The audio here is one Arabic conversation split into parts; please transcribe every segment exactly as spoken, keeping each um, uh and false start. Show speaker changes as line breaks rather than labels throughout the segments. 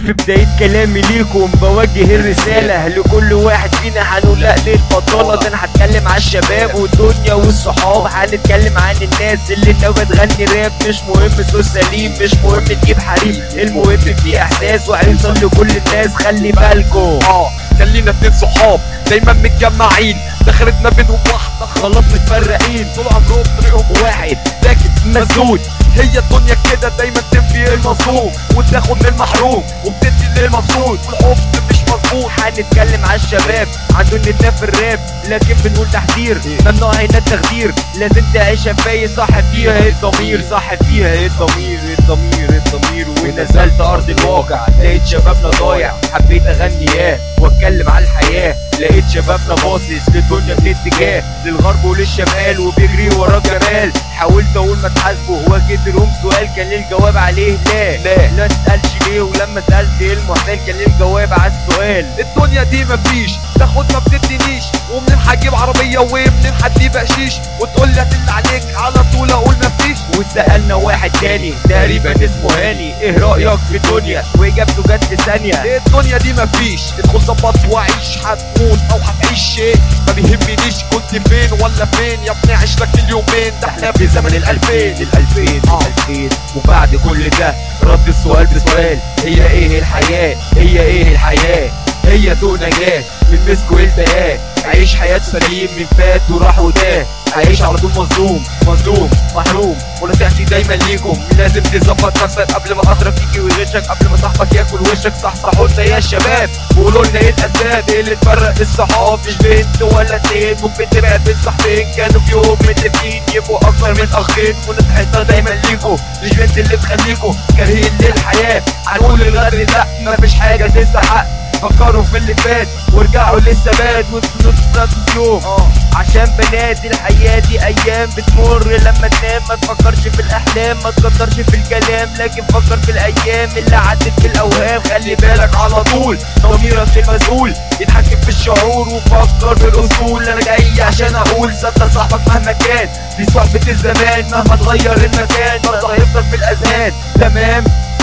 في بداية كلامي ليكم بوجه الرسالة لكل واحد فينا، هنقول لا للبطالة. ده انا هتكلم على الشباب والدنيا والصحاب، هنتكلم عن الناس اللي ناوية تغني راب. مش مهم صوت سليم، مش مهم تجيب حريم، المهم في احساس وهيوصل لكل الناس. خلي بالكم
اه خلينا اتنين صحاب دايما متجمعين، دخلتنا بينهم واحدة
خلاص متفرقين،
طول عمرهم طريقهم
واحد
ساكت
مسدود.
هي الدنيا كده دايما تنفي المظلوم وتاخد من المحروم وبتدي للمبسوط، والحب مش مظبوط.
هنتكلم على الشباب عنده النداء في الراب، لكن بنقول تحذير ممنوع هنا التخدير. لازم تعيشها فاي صح فيها الضمير، صح فيها الضمير الضمير الضمير. ونزلت ارض الواقع لقيت شبابنا ضايع، حبيت اغني ياه واتكلم على الحياه. لقيت شبابنا باصص للدنيا من اتجاه، للغرب وللشمال وبيجري ورا الجمال. حاولت اقول ما تحاسبه، واجهت لهم سؤال كان ليه الجواب عليه لا
لا
لا تسالش ليه، ولما سالت ايه المحتال كان ليه الجواب على السؤال.
الدنيا دي مفيش تاخد ما بتدينيش، ومنين هتجيب عربيه ومنين هتجيب بقشيش، وتقول لي هتل عليك على طول اقول مفيش.
وسالنا واحد تاني تقريبا اسمه هاني ايه رايك في الدنيا، واجابته جت في ثانيه.
ايه الدنيا دي مفيش، ادخل ظبط وعيش، هتموت او هتعيش شيء ما بيهمنيش كنت فين ولا فين يا ابني، عيش لك اليومين، ده احنا في زمن الالفين
الالفين الالفين. وبعد كل ده رد السؤال بسؤال، هي ايه الحياه، هي ايه الحياه، هي طوق نجاه من مسك والتهاه. عيش حياة سليم من فات وراح وتاه، عيش على طول مظلوم مظلوم محروم. ونصيحتي دايما ليكم لازم تظبط نفسك قبل ما خاطرك يجي ويغشك، قبل ما صاحبك ياكل وشك. صحصحوا لنا يا شباب وقولوا لنا ايه الاسباب اللي تفرق الصحاب. مش بنت ولا اتنين، ممكن تبعد بين صاحبين كانوا في يوم متفقين يبقوا اكتر من اخين. ونصيحتنا دايما ليكم مش بنت اللي تخليكم كارهين للحياه. هنقول الغدر لا مفيش حاجه تستحق، فكروا في اللي فات وارجعوا للثبات وتنطوا يوم. اه عشان بنادي الحياة دي ايام بتمر، لما تنام ما تفكرش في الاحلام، ما تكترش في الكلام، لكن فكر في الايام اللي عدت في الاوهام. خلي بالك على طول ضميرك المسؤول يتحكم في الشعور، وفكر في الاصول. انا جاي عشان اقول صدق صاحبك مهما كان، دي صحبة الزمان مهما تغير المكان برضه هيفضل في الاذهان. تمام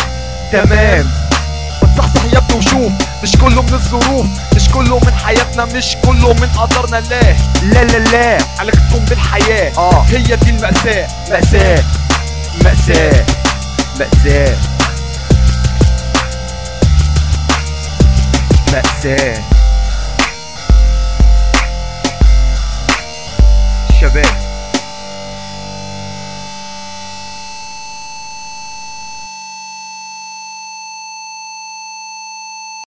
تمام.
صحصح يا ابني وشوف، مش كله من الظروف، مش كله من حياتنا، مش كله من قدرنا. لا
لا لا لا
علاقتكم بالحياة
اه
هي دي المأساة.
مأساة مأساة مأساة مأساة. شباب